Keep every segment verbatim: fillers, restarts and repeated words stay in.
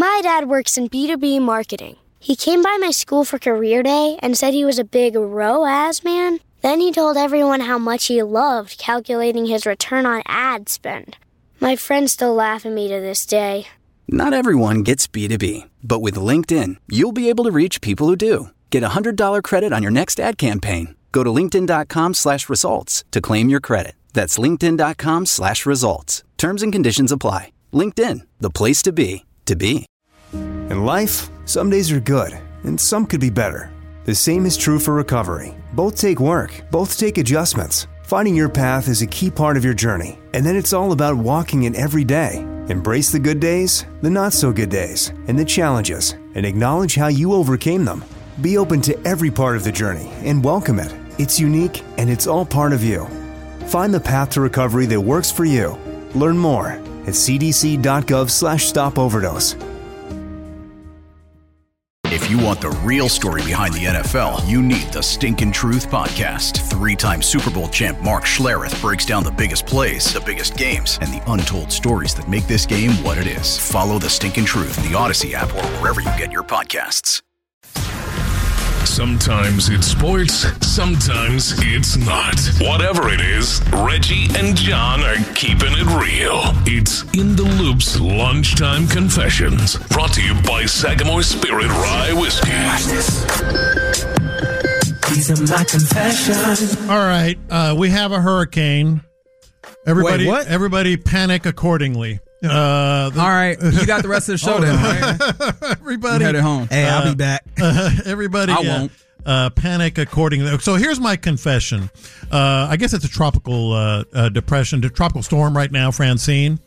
My dad works in B two B marketing. He came by my school for career day and said he was a big R O A S man. Then he told everyone how much he loved calculating his return on ad spend. My friends still laugh at me to this day. Not everyone gets B two B, but with LinkedIn, you'll be able to reach people who do. Get a one hundred dollars credit on your next ad campaign. Go to linkedin.com slash results to claim your credit. That's linkedin.com slash results. Terms and conditions apply. LinkedIn, the place to be, to be. In life, some days are good, and some could be better. The same is true for recovery. Both take work, both take adjustments. Finding your path is a key part of your journey, and then it's all about walking it every day. Embrace the good days, the not-so-good days, and the challenges, and acknowledge how you overcame them. Be open to every part of the journey and welcome it. It's unique, and it's all part of you. Find the path to recovery that works for you. Learn more at cdc.gov slash stop overdose. If you want the real story behind the N F L, you need the Stinkin' Truth Podcast. Three-time Super Bowl champ Mark Schlereth breaks down the biggest plays, the biggest games, and the untold stories that make this game what it is. Follow the Stinkin' Truth in the Odyssey app or wherever you get your podcasts. Sometimes it's sports, sometimes it's not. Whatever it is, Reggie and John are keeping it real. It's In the Loop's Lunchtime Confessions, brought to you by Sagamore Spirit Rye Whiskey. These are my confessions. All right, uh, we have a hurricane. Everybody, Wait, what? Everybody panic accordingly. Uh, the, All right, you got the rest of the show then, right? Everybody, I'm headed home. Hey, I'll uh, be back. Uh, everybody, I uh, won't. Uh, panic accordingly. So here's my confession. Uh, I guess it's a tropical uh, uh, depression, a tropical storm right now, Francine.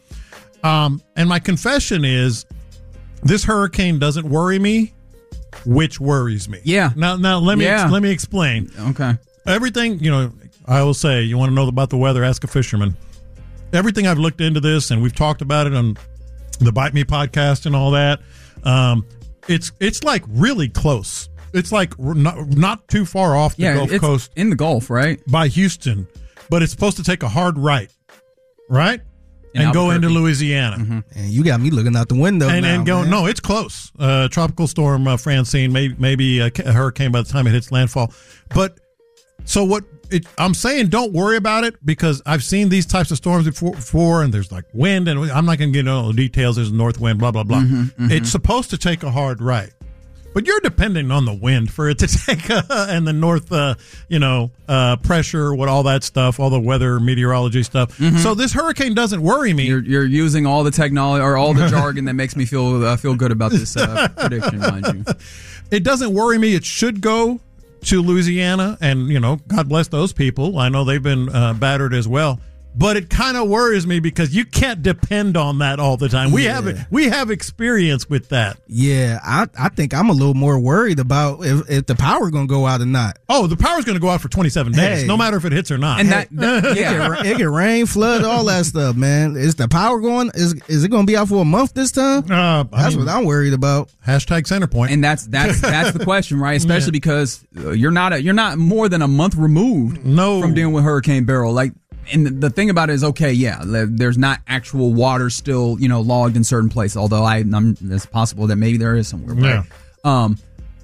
Um, and my confession is, this hurricane doesn't worry me, which worries me. Yeah. Now, now let me Yeah. ex- let me explain. Okay. Everything, you know, I will say, you want to know about the weather, ask a fisherman. Everything I've looked into this, and we've talked about it on the Bite Me podcast and all that. Um, it's it's like really close. It's like not, not too far off the Yeah, Gulf it's Coast in the Gulf, right? by Houston, but it's supposed to take a hard right, right, In and go Albuquerque. into Louisiana. Mm-hmm. And you got me looking out the window And now, and go man. no, it's close. Uh, tropical storm uh, Francine, maybe maybe a, a hurricane by the time it hits landfall. But so what? It, I'm saying don't worry about it because I've seen these types of storms before, before and there's like wind, and I'm not going to get into all the details. There's a north wind, blah blah blah. Mm-hmm, mm-hmm. It's supposed to take a hard right, but you're depending on the wind for it to take a, and the north, uh, you know, uh, pressure, what all that stuff, all the weather meteorology stuff. Mm-hmm. So this hurricane doesn't worry me. You're you're using all the technology or all the jargon that makes me feel uh, feel good about this uh, prediction, mind you. It doesn't worry me. It should go to Louisiana, and you know, God bless those people. I know they've been uh, battered as well, but it kind of worries me because you can't depend on that all the time. We Yeah. have we have experience with that. Yeah, I I think I'm a little more worried about if, if the power going to go out or not. Oh, the power's going to go out for twenty-seven days, Hey. no matter if it hits or not. And that, that It yeah, can, it can rain, flood, all that stuff, man. Is the power going? Is is it going to be out for a month this time? uh, I That's mean, what I'm worried about. hashtag center point. and that's that's that's the question, right? Especially Yeah. because uh, you're not a, you're not more than a month removed No. from dealing with Hurricane Beryl. Like, and the, the thing about it is, okay, yeah, le- there's not actual water still, you know, logged in certain places. Although I, I'm, it's possible that maybe there is somewhere. Right? Um,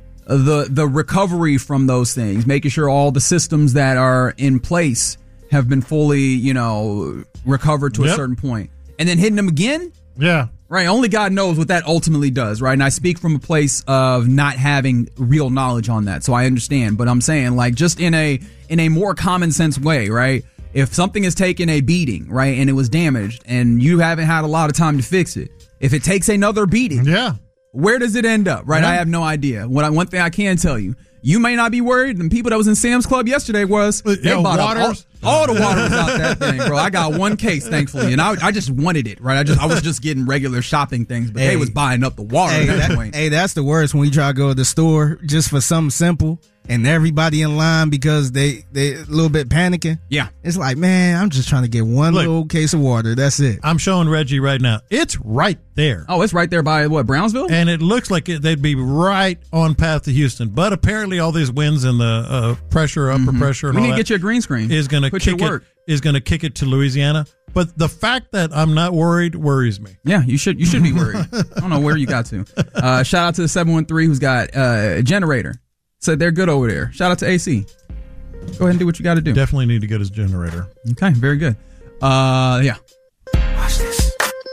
the the recovery from those things, making sure all the systems that are in place have been fully, you know, recovered to Yep. a certain point, and then hitting them again. Yeah. Right, only God knows what that ultimately does, right? And I speak from a place of not having real knowledge on that, so I understand. But I'm saying, like, just in a in a more common sense way, right? If something has taken a beating, right, and it was damaged, and you haven't had a lot of time to fix it, if it takes another beating, Yeah. where does it end up, right? Yeah. I have no idea. What I, one thing I can tell you, you may not be worried. The people that was in Sam's Club yesterday was Uh, they yeah, bought up waters. all, all the water was out that thing, bro. I got one case, thankfully, and I, I just wanted it, right? I just I was just getting regular shopping things, but Hey. they was buying up the water Hey, at that that- point. hey, that's the worst when you try to go to the store just for something simple and everybody in line because they they a little bit panicking. Yeah. It's like, man, I'm just trying to get one Look. little case of water. That's it. I'm showing Reggie right now. It's right there. Oh, it's right there by what, Brownsville? And it looks like it, they'd be right on path to Houston. But apparently all these winds and the uh, pressure, upper pressure, and we all need to that get you a green screen. is going to Put you kick to it work. is going to kick it to Louisiana. But the fact that I'm not worried worries me. Yeah, you should you should be worried. I don't know where you got to. Uh, shout out to the seven one three who's got uh, a generator. Said they're good over there. Shout out to A C. Go ahead and do what you got to do. Definitely need to get his generator. Okay, very good. Uh, yeah. Watch this.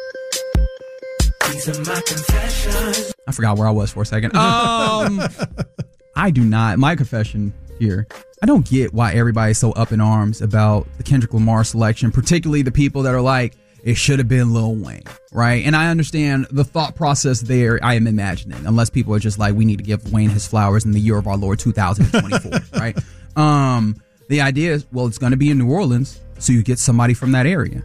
These are my confessions. I forgot where I was for a second. Um, I do not. My confession here. I don't get why everybody's so up in arms about the Kendrick Lamar selection, particularly the people that are like, it should have been Lil Wayne, right? And I understand the thought process there, I am imagining, unless people are just like, we need to give Wayne his flowers in the year of our Lord two thousand twenty-four, right? Um, the idea is, well, it's going to be in New Orleans, so you get somebody from that area.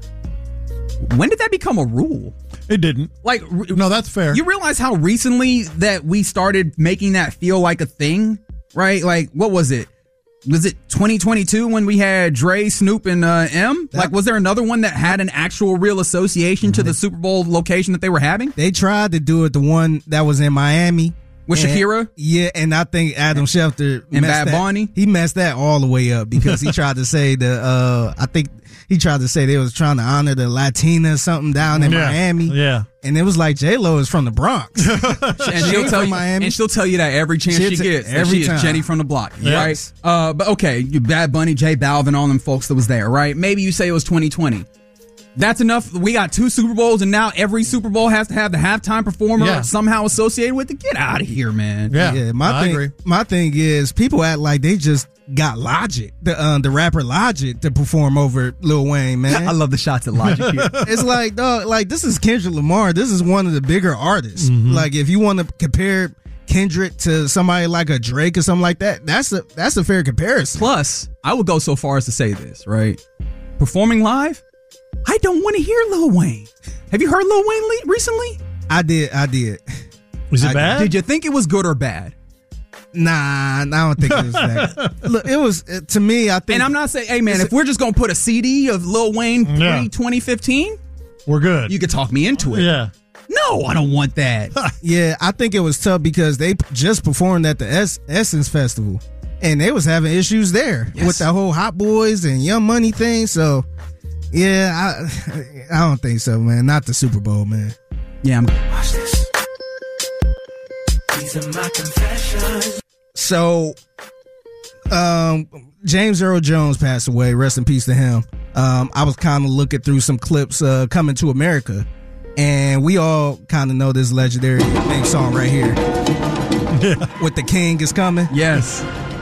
When did that become a rule? It didn't. Like, no, that's fair. You realize how recently that we started making that feel like a thing, right? Like, what was it? Was it twenty twenty-two when we had Dre, Snoop, and uh, M? Like, was there another one that had an actual real association to the Super Bowl location that they were having? They tried to do it, the one that was in Miami. With and, Shakira? Yeah, and I think Adam Schefter and messed Bad that, Bunny? He messed that all the way up because he tried to say the, uh, I think he tried to say they was trying to honor the Latina or something down in yeah. Miami. Yeah. And it was like J-Lo is from the Bronx. and she'll tell you, Miami. And she'll tell you that every chance She'll she t- gets. every she time. is Jenny from the block, Yes. right? Uh, but okay, you Bad Bunny, J Balvin, all them folks that was there, right? Maybe you say it was twenty twenty. That's enough. We got two Super Bowls, and now every Super Bowl has to have the halftime performer Yeah. somehow associated with it. Get out of here, man. Yeah, Yeah, my I thing, agree. my thing is people act like they just got Logic, the um, the rapper Logic, to perform over Lil Wayne, man. I love the shots at Logic here. It's like, dog, like this is Kendrick Lamar. This is one of the bigger artists. Mm-hmm. Like, if you want to compare Kendrick to somebody like a Drake or something like that, that's a that's a fair comparison. Plus, I would go so far as to say this, right? Performing live, I don't want to hear Lil Wayne. Have you heard Lil Wayne le- recently? I did, I did. Was it I- bad? Did you think it was good or bad? Nah, I don't think it was that. Look, it was uh, to me. I think, And I'm not saying, hey man, if we're just gonna put a C D of Lil Wayne Yeah. pre twenty fifteen, We're good. you could talk me into it. yeah. No, I don't want that. Yeah, I think it was tough because they p- just performed at the es- Essence Festival, and they was having issues there Yes. with the whole Hot Boys and Young Money thing. So, yeah, I I don't think so, man. Not the Super Bowl, man. Yeah, I'm Watch this. These are my confessions. So, um, James Earl Jones passed away. Rest in peace to him. Um, I was kind of looking through some clips, uh, Coming to America, and we all kind of know this legendary theme song right here. With the King is coming. yes.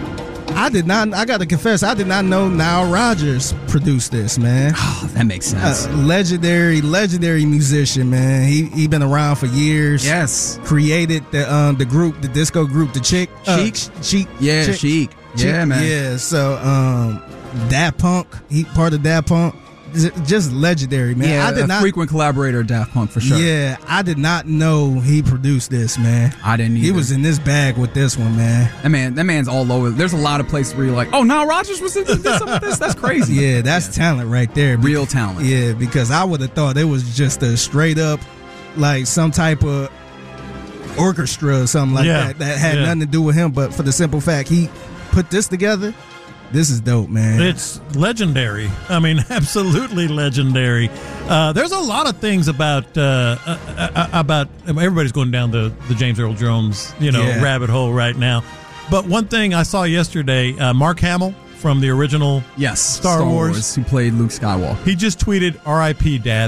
I did not. I got to confess, I did not know Nile Rodgers produced this, man. Oh, that makes sense. Uh, legendary, legendary musician, man. He he been around for years. yes. Created the um the group, the disco group, the Chick, Chic? uh, Chic, Yeah, Chick, Chic. Chic. Yeah, man. Yeah. So um, Daft Punk, he part of Daft Punk. J- Just legendary, man. Yeah, I did a not. frequent collaborator of Daft Punk for sure. Yeah, I did not know he produced this, man. I didn't either. He was in this bag with this one, man. That man, that man's all over. There's a lot of places where you're like, oh, Nile Rodgers was in this, some of this. That's crazy. Yeah, that's talent right there. Real talent. Yeah, because I would have thought it was just a straight up, like some type of orchestra or something like Yeah, that that had yeah. nothing to do with him. But for the simple fact he put this together, this is dope, man. It's legendary. I mean, absolutely legendary. Uh, there's a lot of things about uh, uh, uh, about everybody's going down the, the James Earl Jones, you know, Yeah. rabbit hole right now. But one thing I saw yesterday, uh, Mark Hamill from the original Yes. Star Wars. Who played Luke Skywalker. he just tweeted R I P Dad.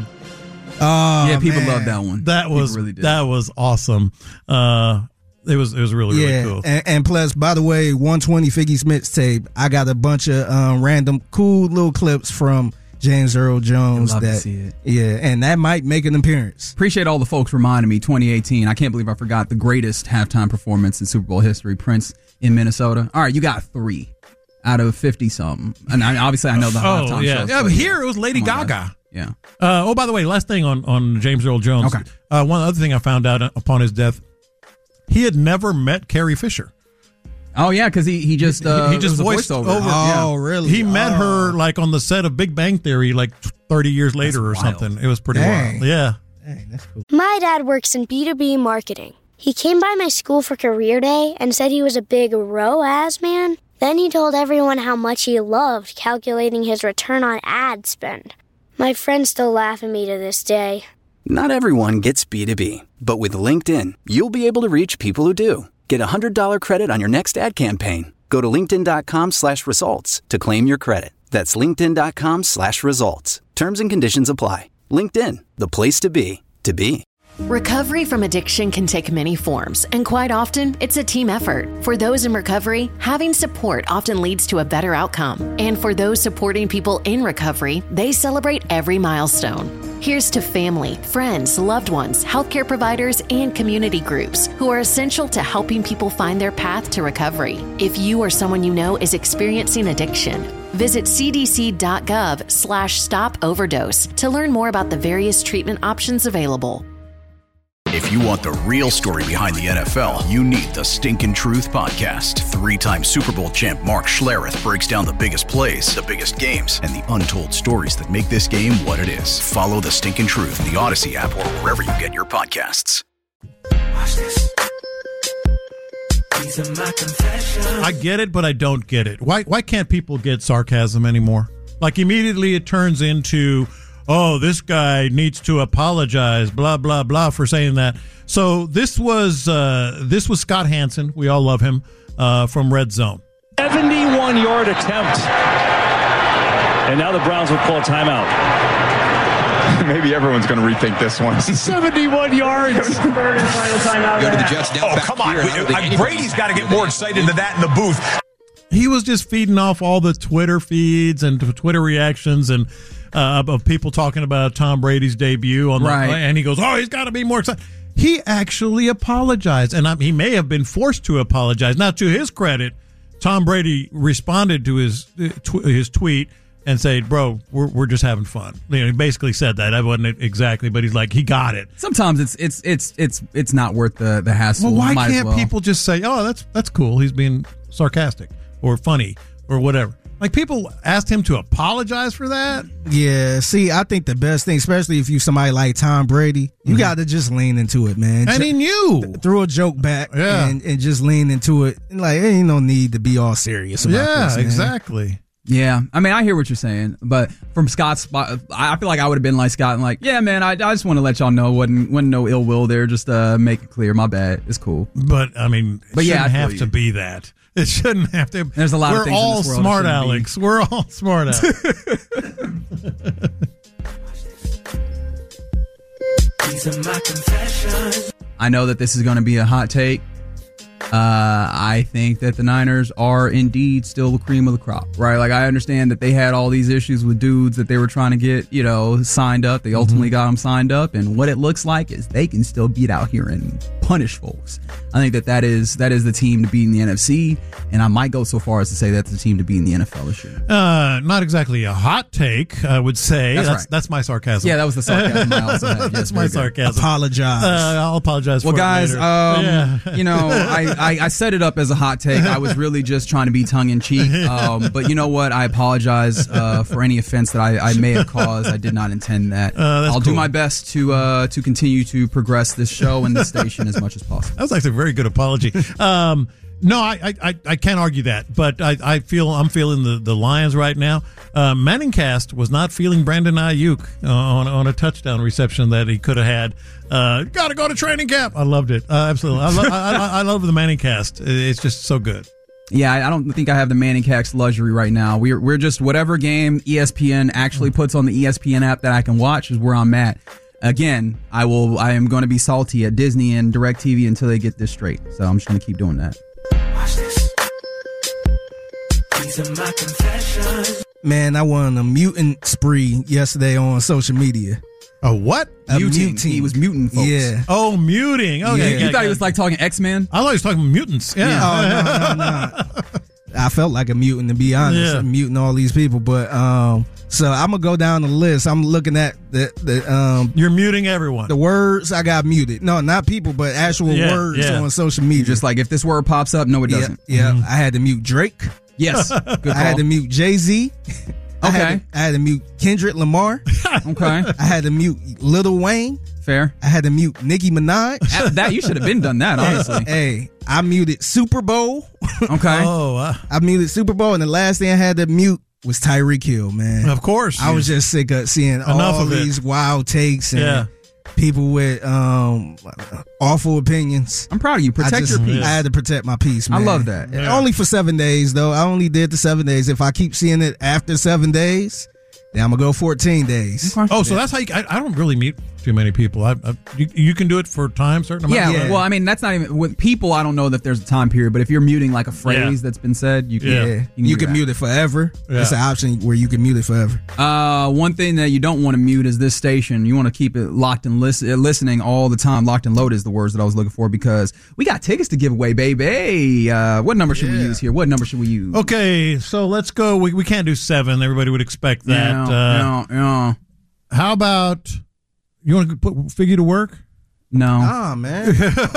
oh, yeah, people man. love that one. That People was really did. that was awesome. Uh, it was it was really Yeah, really cool. and, and plus, by the way, one twenty Figgy Smith's tape. I got a bunch of um, random cool little clips from James Earl Jones. Love to that see it. Yeah, and that might make an appearance. Appreciate all the folks reminding me. twenty eighteen. I can't believe I forgot the greatest halftime performance in Super Bowl history. Prince in Minnesota. All right, you got three out of fifty something. And I, obviously, I know the Oh halftime yeah, shows, yeah. But here it was Lady Come on, Gaga. guys. Yeah. Uh, oh, by the way, last thing on, on James Earl Jones. Okay. Uh, one other thing I found out upon his death, he had never met Carrie Fisher. Oh yeah, because he he just uh, he just it was a voiced voiceover. over. Oh, Yeah. really? He met Oh. her like on the set of Big Bang Theory, like thirty years later or That's wild. something. It was pretty Dang. wild. Yeah. Dang, that's cool. My dad works in B two B marketing. He came by my school for career day and said he was a big R O A S man. Then he told everyone how much he loved calculating his return on ad spend. My friends still laugh at me to this day. Not everyone gets B two B, but with LinkedIn, you'll be able to reach people who do. Get a one hundred dollars credit on your next ad campaign. Go to linkedin.com slash results to claim your credit. That's linkedin.com slash results. Terms and conditions apply. LinkedIn, the place to be, to be. Recovery from addiction can take many forms, and quite often, it's a team effort. For those in recovery, having support often leads to a better outcome. And for those supporting people in recovery, they celebrate every milestone. Here's to family, friends, loved ones, healthcare providers, and community groups who are essential to helping people find their path to recovery. If you or someone you know is experiencing addiction, visit cdc.gov slash stop overdose to learn more about the various treatment options available. If you want the real story behind the N F L, you need the Stinkin' Truth Podcast. Three-time Super Bowl champ Mark Schlereth breaks down the biggest plays, the biggest games, and the untold stories that make this game what it is. Follow the Stinkin' Truth in the Odyssey app or wherever you get your podcasts. Watch this. These are my confessions. I get it, but I don't get it. Why why can't people get sarcasm anymore? Like immediately it turns into, oh, this guy needs to apologize, blah, blah, blah, for saying that. So this was uh, this was Scott Hansen. We all love him uh, from Red Zone. seventy-one-yard attempt. And now the Browns will call a timeout. Maybe everyone's going to rethink this one. seventy-one yards. Third and final timeout. Go to the Jets now. Oh, come on. We, Brady's got to get more excited than that in the booth. He was just feeding off all the Twitter feeds and Twitter reactions and uh, of people talking about Tom Brady's debut on the, right. and he goes, "Oh, he's got to be more excited." He actually apologized, and I, he may have been forced to apologize. Now, to his credit, Tom Brady responded to his tw- his tweet and said, "Bro, we're we're just having fun." You know, he basically said that. I wasn't exactly, but he's like, he got it. Sometimes it's it's it's it's it's not worth the the hassle. Well, why Might can't well. people just say, "Oh, that's that's cool. He's being sarcastic or funny or whatever"? Like, people asked him to apologize for that. Yeah, see, I think the best thing, especially if you somebody like Tom Brady, you mm-hmm. got to just lean into it, man. And J- he knew. Th- throw a joke back yeah. and, and just lean into it. Like, there ain't no need to be all serious about yeah, this, man. exactly. Yeah, I mean, I hear what you're saying, but from Scott's spot, I feel like I would have been like Scott and like, yeah, man, I, I just want to let y'all know wasn't wasn't no ill will there. Just uh, make it clear, my bad. It's cool. But I mean, it but shouldn't yeah, have you. to be that. It shouldn't have to. There's a lot We're of things all in this world smart, that Alex. be. We're all smart, Alex. These are my confessions. I know that this is going to be a hot take. Uh, I think that the Niners are indeed still the cream of the crop, right? Like, I understand that they had all these issues with dudes that they were trying to get, you know, signed up. They ultimately mm-hmm. got them signed up, and what it looks like is they can still beat out here and punish folks. I think that that is that is the team to beat in the N F C, and I might go so far as to say that's the team to beat in the N F L this year. Uh, not exactly a hot take, I would say. That's That's, right. that's my sarcasm. Yeah, that was the sarcasm I also had. Yes, that's my sarcasm. Apologize. Uh, I'll apologize well, for guys, it later. um, yeah. you know, I, I, I set it up as a hot take. I was really just trying to be tongue-in-cheek. Um, but you know what? I apologize uh, for any offense that I, I may have caused. I did not intend that. Uh, I'll cool. do my best to uh, to continue to progress this show and this station as much as possible. That was actually a very good apology. Um, no, I, I, I can't argue that, but I, I feel I'm feeling the, the Lions right now. Uh, Manningcast was not feeling Brandon Ayuk uh, on on a touchdown reception that he could have had. Uh, Got to go to training camp. I loved it. Uh, absolutely, I, lo- I, I, I love the Manningcast. It's just so good. Yeah, I don't think I have the Manningcast luxury right now. We're we're just whatever game E S P N actually puts on the E S P N app that I can watch is where I'm at. Again, I will. I am going to be salty at Disney and DirecTV until they get this straight. So I'm just going to keep doing that. Watch this. These are my confessions. Man, I went on a mutant spree yesterday on social media. A what? A muting. muting. He was muting folks. Yeah. Oh, muting. Okay. You, you thought he was like talking X-Men? I thought he was talking mutants. Yeah. yeah. Oh, no, no, no. I felt like a mutant, to be honest. Yeah. I'm muting all these people. But um, so I'm going to go down the list. I'm looking at the, the um, You're muting everyone. The words I got muted. No, not people, but actual Yeah, words yeah. on social media. Just like if this word pops up, no, it yeah, doesn't. yeah. Mm-hmm. I had to mute Drake. Yes. Good call. I had to mute Jay-Z. I Okay. had to, I had to mute Kendrick Lamar. Okay. I had to mute Lil Wayne. Fair. I had to mute Nicki Minaj. At that you should have been done that, honestly. Hey, I muted Super Bowl. Okay. Oh, uh, I muted Super Bowl, and the last thing I had to mute was Tyreek Hill, man. Of course. I was just sick of seeing Enough all of it. these wild takes and Yeah. people with um, awful opinions. I'm proud of you. Protect I just, your peace. I had to protect my peace, man. I love that. Yeah. Only for seven days, though. I only did the seven days. If I keep seeing it after seven days, then I'm going to go fourteen days. Oh, so that's how you, I, I don't really meet too many people. I, I you, you can do it for time, certain amount. Yeah, of time? well, I mean, that's not even with people. I don't know that there's a time period, but if you're muting like a phrase Yeah. that's been said, you can. Yeah, You you can, can, do that. mute it forever. Yeah. It's an option where you can mute it forever. Uh, one thing that you don't want to mute is this station. You want to keep it locked and listen, listening all the time. Locked and loaded is the words that I was looking for because we got tickets to give away, baby. Uh, what number should we use here? What number should we use? Okay, so let's go. We, we can't do seven. Everybody would expect that. Yeah, uh, yeah, yeah. How about you want to put Figgy to work? No. Oh, man.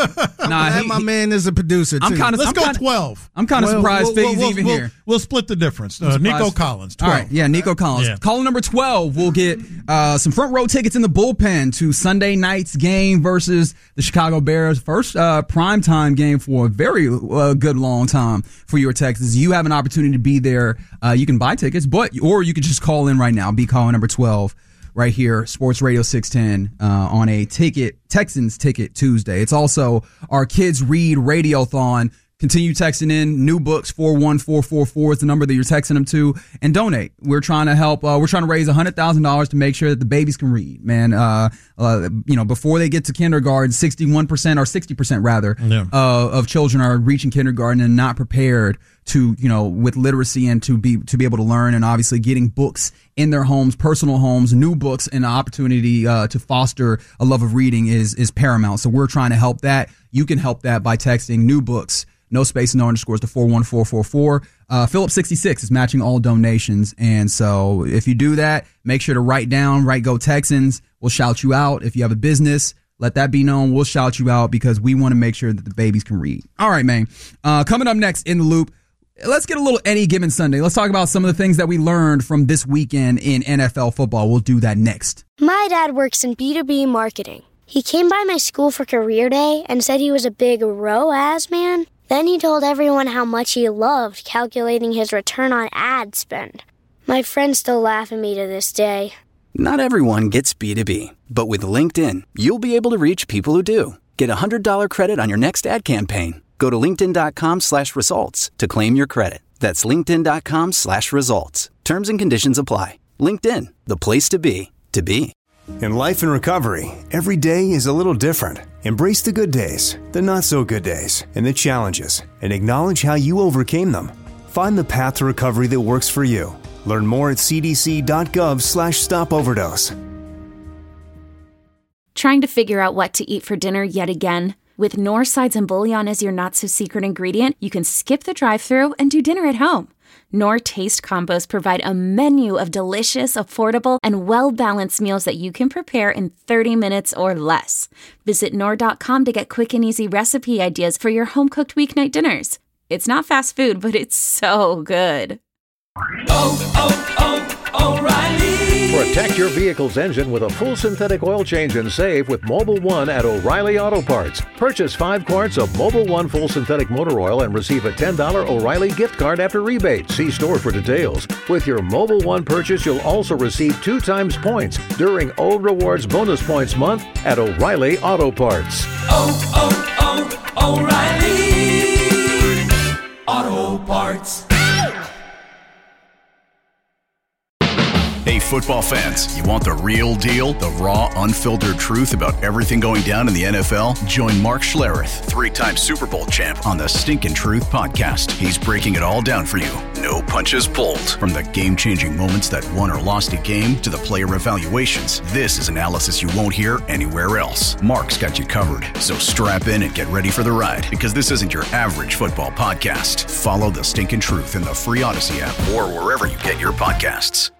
Nah, Glad he- my he- man is a producer, too. I'm kind of. Let's I'm go kinda, twelve. I'm kind of Well, surprised we'll- Figgy's we'll- even we'll- here. We'll split the difference. Uh, I'm Nico surprised. Collins, All twelve. right, yeah, Nico Collins. Yeah. Caller number twelve will get uh, some front row tickets in the bullpen to Sunday night's game versus the Chicago Bears. First uh, primetime game for a very uh, good long time for your Texans. You have an opportunity to be there. Uh, you can buy tickets, but or you could just call in right now. Be caller number twelve. Right here, Sports Radio six ten uh, on a ticket, Texans Ticket Tuesday. It's also our Kids Read Radiothon. Continue texting in new books. four one four four four is the number that you're texting them to, and donate. We're trying to help. Uh, we're trying to raise one hundred thousand dollars to make sure that the babies can read, man. Uh, uh, you know, before they get to kindergarten, sixty-one percent or sixty percent rather Yeah. uh, of children are reaching kindergarten and not prepared to, you know, with literacy and to be to be able to learn, and obviously getting books in their homes, personal homes, new books, and an opportunity uh, to foster a love of reading is is paramount. So we're trying to help that. You can help that by texting new books, no space, no underscores, to four one four four four. Uh, Phillips sixty-six is matching all donations, and so if you do that, make sure to write down, write Go Texans. We'll shout you out. If you have a business, let that be known. We'll shout you out because we want to make sure that the babies can read. All right, man. Uh, coming up next in the loop, let's get a little Any Given Sunday. Let's talk about some of the things that we learned from this weekend in N F L football. We'll do that next. My dad works in B two B marketing. He came by my school for career day and said he was a big R O A S man. Then he told everyone how much he loved calculating his return on ad spend. My friends still laugh at me to this day. Not everyone gets B two B, but with LinkedIn, you'll be able to reach people who do. Get a one hundred dollars credit on your next ad campaign. Go to linkedin.com slash results to claim your credit. That's linkedin.com slash results. Terms and conditions apply. LinkedIn, the place to be, to be. In life and recovery, every day is a little different. Embrace the good days, the not so good days, and the challenges, and acknowledge how you overcame them. Find the path to recovery that works for you. Learn more at cdc.gov slash stop overdose. Trying to figure out what to eat for dinner yet again? With Knorr Sides and Bouillon as your not-so-secret ingredient, you can skip the drive-thru and do dinner at home. Knorr Taste Combos provide a menu of delicious, affordable, and well-balanced meals that you can prepare in thirty minutes or less. Visit Knorr dot com to get quick and easy recipe ideas for your home-cooked weeknight dinners. It's not fast food, but it's so good. Oh, oh, oh, O'Reilly. Protect your vehicle's engine with a full synthetic oil change and save with Mobil one at O'Reilly Auto Parts. Purchase five quarts of Mobil one full synthetic motor oil and receive a ten dollars O'Reilly gift card after rebate. See store for details. With your Mobil one purchase, you'll also receive two times points during O Rewards Bonus Points Month at O'Reilly Auto Parts. Oh, oh, oh, O'Reilly. Auto Parts. Hey, football fans, you want the real deal? The raw, unfiltered truth about everything going down in the N F L? Join Mark Schlereth, three-time Super Bowl champ, on the Stinkin' Truth podcast. He's breaking it all down for you. No punches pulled. From the game-changing moments that won or lost a game to the player evaluations, this is analysis you won't hear anywhere else. Mark's got you covered. So strap in and get ready for the ride, because this isn't your average football podcast. Follow the Stinkin' Truth in the free Odyssey app or wherever you get your podcasts.